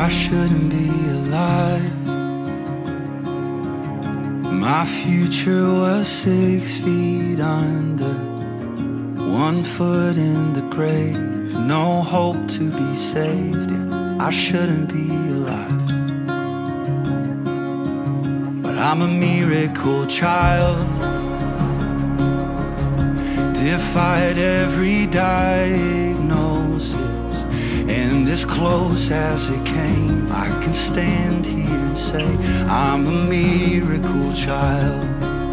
I shouldn't be alive. My future was 6 feet under, 1 foot in the grave, no hope to be saved. Yeah, I shouldn't be alive, but I'm a miracle child. Defied every diagnosis, and as close as it came, I can stand here and say I'm a miracle child.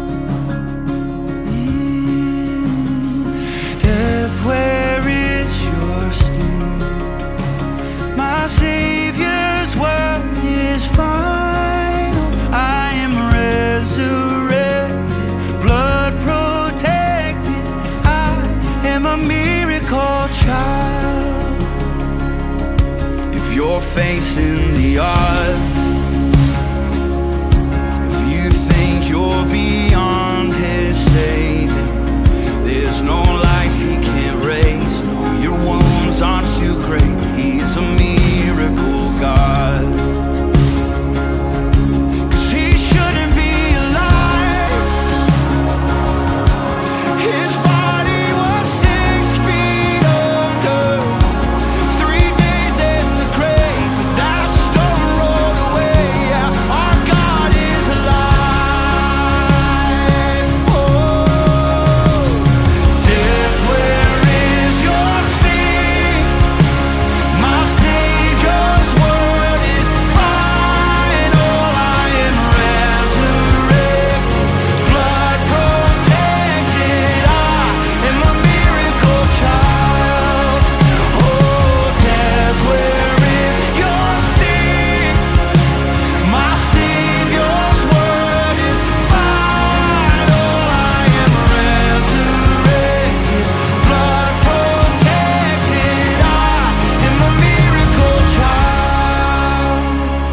Death, where is your sting? My Savior's word is final. I am resurrected, blood protected. I am a miracle child. If you're facing the odds, if you think you're beyond His saving, there's no life He can't raise. No, your wounds aren't too great. He's a miracle God. 'Cause He shouldn't be alive. His body was 6 feet under, 3 days in the grave, but that stone rolled away. Yeah, our God is alive. Oh, death, where is your sting? My Savior's word is final. I am resurrected, blood protected. I am a miracle child. Oh, death, where is your sting? My Savior's word is final. I am resurrected, blood protected. I am a miracle child.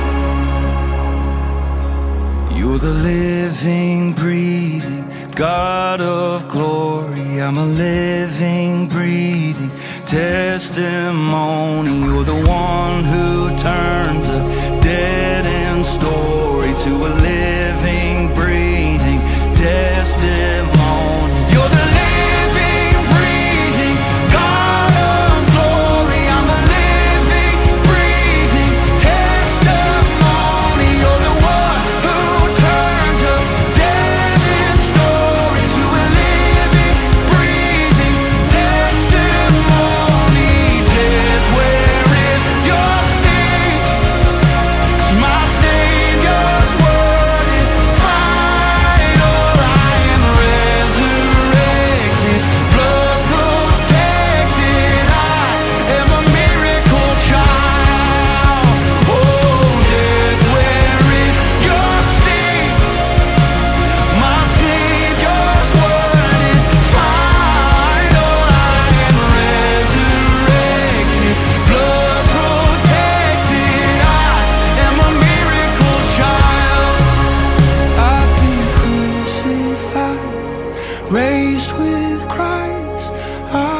You're the living, breathing God of glory. I'm a living, breathing testimony. You're the one who turns a dead end story to a living, breathing testimony. You're the living, breathing God of glory. I'm a living, breathing testimony. You're the one who turns a dead end story to a living, breathing testimony. Death, where is your sting? 'Cause my Savior's word is final. I am resurrected, blood protected. I am a miracle child. Oh, death, where is your sting? My Savior's word is final. I am resurrected, blood protected. I am a miracle child. I've been crucified, raised with Christ.